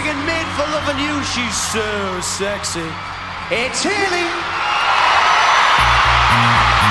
singing Made for Loving You. She's so sexy. It's Hayley.